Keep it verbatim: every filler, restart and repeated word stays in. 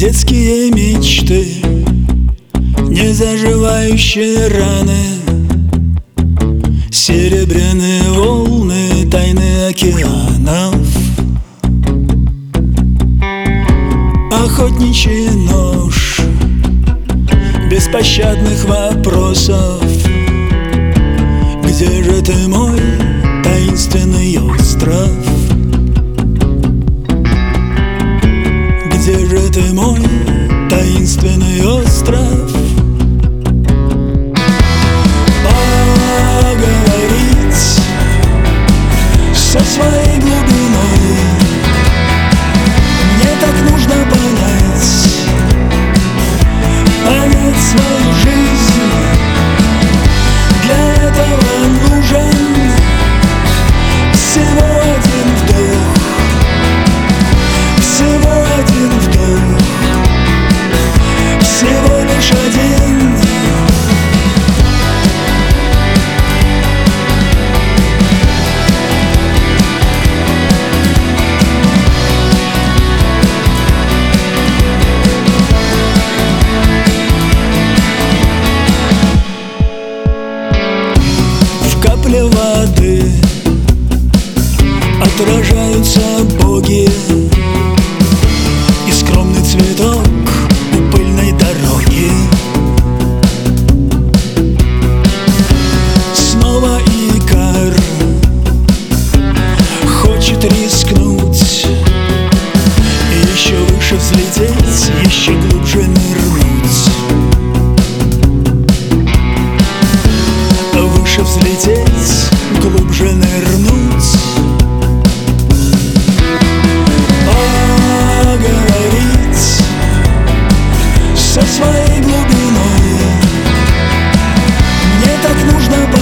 Детские мечты, незаживающие раны, серебряные волны, тайны океанов, охотничий нож беспощадных вопросов. Где же ты, мой таинственный остров? Где же ты, мой таинственный остров? Поговорить со своей глубиной мне так нужно понять, понять свою жизнь. Для этого нужен всего один вдох, всего один вдох, всего лишь один. В капле воды отражаются боги, и скромный цветок у пыльной дороги. Снова Икар хочет рискнуть, еще выше взлететь, еще глубже нырнуть, выше взлететь, глубже нырнуть. Поговорить со своей глубиной мне так нужно.